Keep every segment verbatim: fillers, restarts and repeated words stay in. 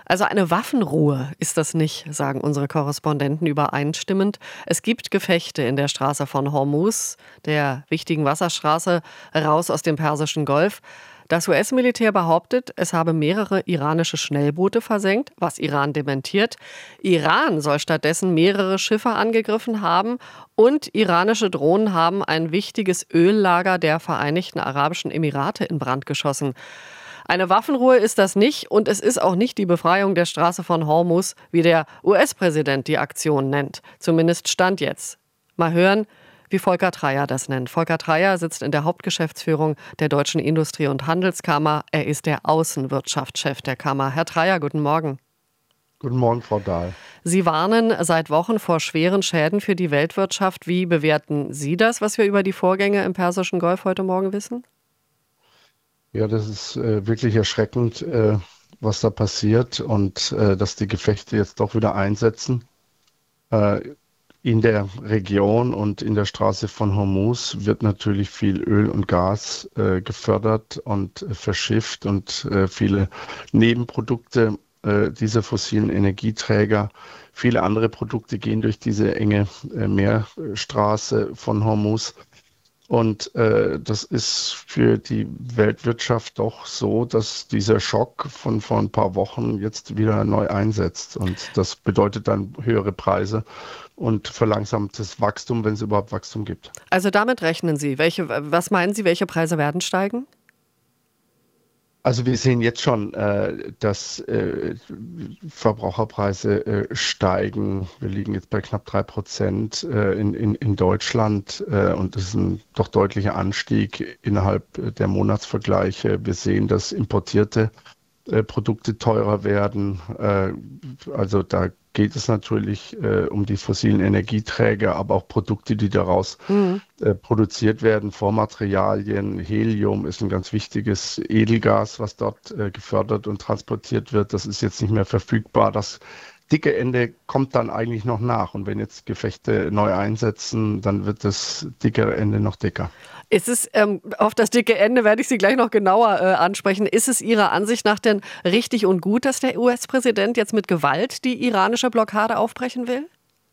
Also eine Waffenruhe ist das nicht, sagen unsere Korrespondenten übereinstimmend. Es gibt Gefechte in der Straße von Hormuz, der wichtigen Wasserstraße raus aus dem Persischen Golf. Das U S-Militär behauptet, es habe mehrere iranische Schnellboote versenkt, was Iran dementiert. Iran soll stattdessen mehrere Schiffe angegriffen haben und iranische Drohnen haben ein wichtiges Öllager der Vereinigten Arabischen Emirate in Brand geschossen. Eine Waffenruhe ist das nicht und es ist auch nicht die Befreiung der Straße von Hormuz, wie der U S-Präsident die Aktion nennt. Zumindest Stand jetzt. Mal hören, wie Volker Treyer das nennt. Volker Treyer sitzt in der Hauptgeschäftsführung der Deutschen Industrie- und Handelskammer. Er ist der Außenwirtschaftschef der Kammer. Herr Treyer, guten Morgen. Guten Morgen, Frau Dahl. Sie warnen seit Wochen vor schweren Schäden für die Weltwirtschaft. Wie bewerten Sie das, was wir über die Vorgänge im Persischen Golf heute Morgen wissen? Ja, das ist äh, wirklich erschreckend, äh, was da passiert und äh, dass die Gefechte jetzt doch wieder einsetzen. Äh, in der Region und in der Straße von Hormuz wird natürlich viel Öl und Gas äh, gefördert und äh, verschifft und äh, viele Nebenprodukte äh, dieser fossilen Energieträger. Viele andere Produkte gehen durch diese enge äh, Meerstraße von Hormuz. Und äh, das ist für die Weltwirtschaft doch so, dass dieser Schock von vor ein paar Wochen jetzt wieder neu einsetzt. Und das bedeutet dann höhere Preise und verlangsamtes Wachstum, wenn es überhaupt Wachstum gibt. Also damit rechnen Sie. Welche, was meinen Sie, welche Preise werden steigen? Also wir sehen jetzt schon, äh, dass äh, Verbraucherpreise äh, steigen. Wir liegen jetzt bei knapp drei Prozent äh, in, in, in Deutschland äh, und das ist ein doch deutlicher Anstieg innerhalb der Monatsvergleiche. Wir sehen, dass importierte äh, Produkte teurer werden. Äh, also da geht es natürlich äh, um die fossilen Energieträger, aber auch Produkte, die daraus Mhm. äh, produziert werden, Vormaterialien. Helium ist ein ganz wichtiges Edelgas, was dort äh, gefördert und transportiert wird. Das ist jetzt nicht mehr verfügbar. Das dicke Ende kommt dann eigentlich noch nach. Und wenn jetzt Gefechte neu einsetzen, dann wird das dicke Ende noch dicker. Ist es, ähm, auf das dicke Ende werde ich Sie gleich noch genauer äh, ansprechen. Ist es Ihrer Ansicht nach denn richtig und gut, dass der U S-Präsident jetzt mit Gewalt die iranische Blockade aufbrechen will?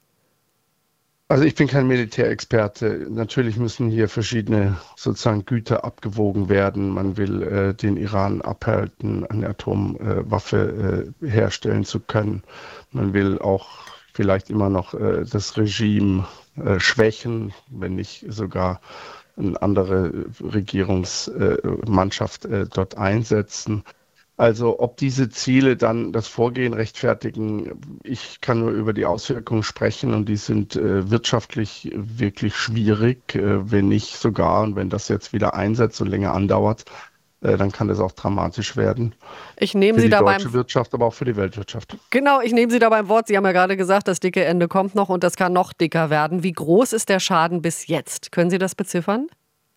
Also ich bin kein Militärexperte. Natürlich müssen hier verschiedene sozusagen Güter abgewogen werden. Man will äh, den Iran abhalten, eine Atomwaffe äh, herstellen zu können. Man will auch vielleicht immer noch äh, das Regime äh, schwächen, wenn nicht sogar eine andere Regierungsmannschaft äh, dort einsetzen. Also ob diese Ziele dann das Vorgehen rechtfertigen, ich kann nur über die Auswirkungen sprechen und die sind äh, wirtschaftlich wirklich schwierig, äh, wenn nicht sogar, und wenn das jetzt wieder einsetzt und länger andauert, äh, dann kann das auch dramatisch werden. Ich nehme Für Sie die da deutsche beim, Wirtschaft, aber auch für die Weltwirtschaft. genau, ich nehme Sie da beim Wort. Sie haben ja gerade gesagt, das dicke Ende kommt noch und das kann noch dicker werden. Wie groß ist der Schaden bis jetzt? Können Sie das beziffern?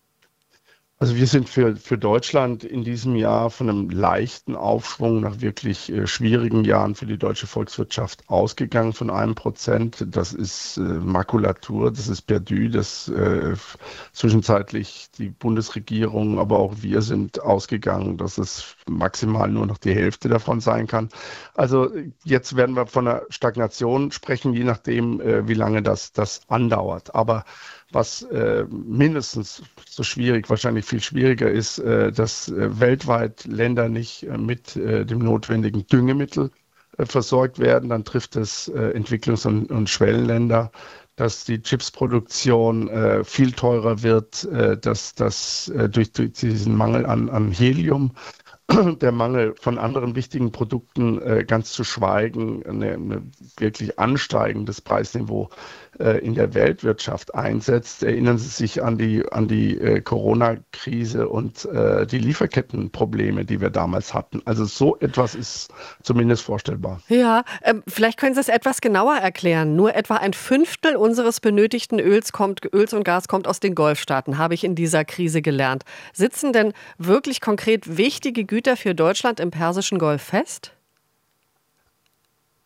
Also wir sind für, für Deutschland in diesem Jahr von einem leichten Aufschwung nach wirklich äh, schwierigen Jahren für die deutsche Volkswirtschaft ausgegangen von einem Prozent. Das ist äh, Makulatur, das ist perdu, das äh, zwischenzeitlich die Bundesregierung, aber auch wir sind ausgegangen, dass es maximal nur noch die Hälfte davon sein kann. Also jetzt werden wir von einer Stagnation sprechen, je nachdem, äh, wie lange das, das andauert. Aber was äh, mindestens so schwierig, wahrscheinlich viel schwieriger ist, äh, dass äh, weltweit Länder nicht äh, mit äh, dem notwendigen Düngemittel äh, versorgt werden. Dann trifft es äh, Entwicklungs- und, und Schwellenländer, dass die Chipsproduktion äh, viel teurer wird, äh, dass das äh, durch, durch diesen Mangel an, an Helium, der Mangel von anderen wichtigen Produkten äh, ganz zu schweigen, ein wirklich ansteigendes Preisniveau äh, in der Weltwirtschaft einsetzt. Erinnern Sie sich an die, an die äh, Corona-Krise und äh, die Lieferkettenprobleme, die wir damals hatten. Also so etwas ist zumindest vorstellbar. Ja, ähm, vielleicht können Sie es etwas genauer erklären. Nur etwa ein Fünftel unseres benötigten Öls kommt, Öls und Gas kommt aus den Golfstaaten, habe ich in dieser Krise gelernt. Sitzen denn wirklich konkret wichtige Güter für Deutschland im Persischen Golf fest?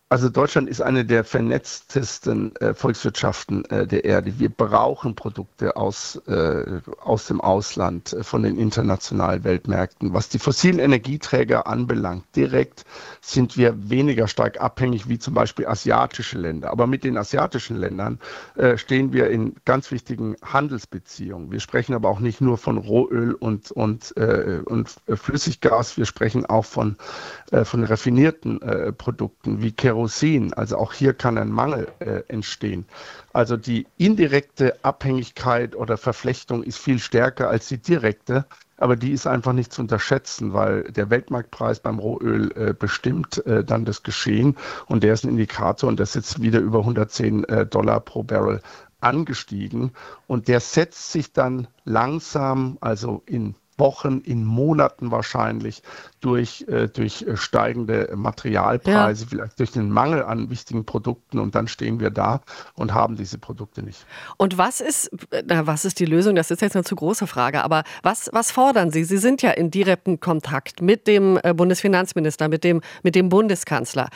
Also Deutschland ist eine der vernetztesten äh, Volkswirtschaften äh, der Erde. Wir brauchen Produkte aus, äh, aus dem Ausland, äh, von den internationalen Weltmärkten. Was die fossilen Energieträger anbelangt, direkt sind wir weniger stark abhängig wie zum Beispiel asiatische Länder. Aber mit den asiatischen Ländern äh, stehen wir in ganz wichtigen Handelsbeziehungen. Wir sprechen aber auch nicht nur von Rohöl und, und, äh, und Flüssiggas, wir sprechen auch von, äh, von raffinierten äh, Produkten wie Kerosin. Also auch hier kann ein Mangel äh, entstehen. Also die indirekte Abhängigkeit oder Verflechtung ist viel stärker als die direkte, aber die ist einfach nicht zu unterschätzen, weil der Weltmarktpreis beim Rohöl äh, bestimmt äh, dann das Geschehen und der ist ein Indikator und das ist jetzt wieder über hundertzehn äh, Dollar pro Barrel angestiegen und der setzt sich dann langsam, also in Wochen, in Monaten wahrscheinlich durch, äh, durch steigende Materialpreise, ja. Vielleicht durch den Mangel an wichtigen Produkten und dann stehen wir da und haben diese Produkte nicht. Und was ist, na, was ist die Lösung? Das ist jetzt eine zu große Frage, aber was, was fordern Sie? Sie sind ja in direktem Kontakt mit dem Bundesfinanzminister, mit dem, mit dem Bundeskanzler.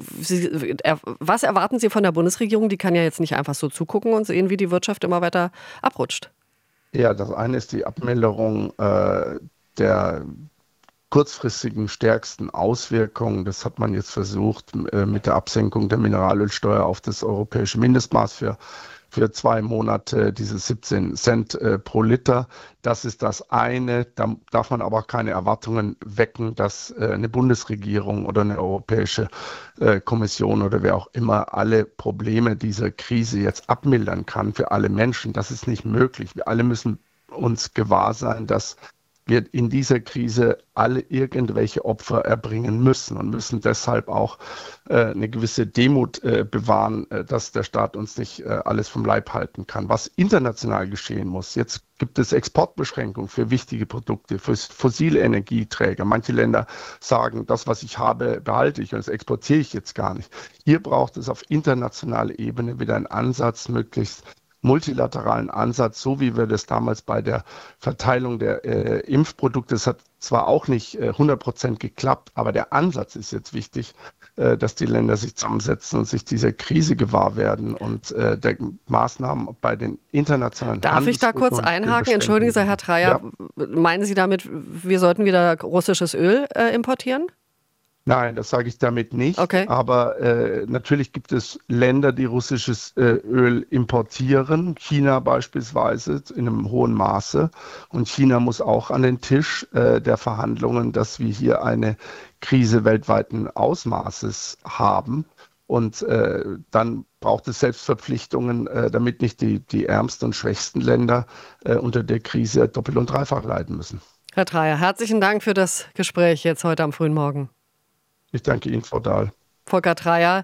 Sie, was erwarten Sie von der Bundesregierung? Die kann ja jetzt nicht einfach so zugucken und sehen, wie die Wirtschaft immer weiter abrutscht. Ja, das eine ist die Abmilderung äh, der kurzfristigen stärksten Auswirkungen. Das hat man jetzt versucht äh, mit der Absenkung der Mineralölsteuer auf das europäische Mindestmaß für, für zwei Monate, diese siebzehn Cent äh, pro Liter. Das ist das eine. Da darf man aber keine Erwartungen wecken, dass äh, eine Bundesregierung oder eine europäische äh, Kommission oder wer auch immer alle Probleme dieser Krise jetzt abmildern kann für alle Menschen. Das ist nicht möglich. Wir alle müssen uns gewahr sein, dass wir in dieser Krise alle irgendwelche Opfer erbringen müssen und müssen deshalb auch äh, eine gewisse Demut äh, bewahren, äh, dass der Staat uns nicht äh, alles vom Leib halten kann. Was international geschehen muss, jetzt gibt es Exportbeschränkungen für wichtige Produkte, für fossile Energieträger. Manche Länder sagen, das, was ich habe, behalte ich und das exportiere ich jetzt gar nicht. Hier braucht es auf internationaler Ebene wieder einen Ansatz, möglichst multilateralen Ansatz, so wie wir das damals bei der Verteilung der äh, Impfprodukte, das hat zwar auch nicht äh, hundert Prozent geklappt, aber der Ansatz ist jetzt wichtig, äh, dass die Länder sich zusammensetzen und sich dieser Krise gewahr werden und äh, der Maßnahmen bei den internationalen Darf ich da kurz einhaken? Entschuldigen Sie, Herr Dreyer, ja. Meinen Sie damit, wir sollten wieder russisches Öl äh, importieren? Nein, das sage ich damit nicht. Okay. Aber äh, natürlich gibt es Länder, die russisches äh, Öl importieren. China beispielsweise in einem hohen Maße. Und China muss auch an den Tisch äh, der Verhandlungen, dass wir hier eine Krise weltweiten Ausmaßes haben. Und äh, dann braucht es Selbstverpflichtungen, äh, damit nicht die, die ärmsten und schwächsten Länder äh, unter der Krise doppelt und dreifach leiden müssen. Herr Dreyer, herzlichen Dank für das Gespräch jetzt heute am frühen Morgen. Ich danke Ihnen, Frau Dahl. Volker Dreyer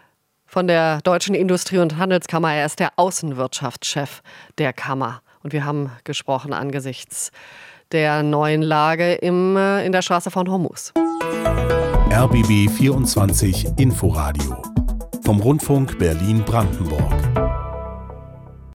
von der Deutschen Industrie- und Handelskammer. Er ist der Außenwirtschaftschef der Kammer. Und wir haben gesprochen angesichts der neuen Lage im, in der Straße von Hormuz. R B B vierundzwanzig Inforadio vom Rundfunk Berlin-Brandenburg.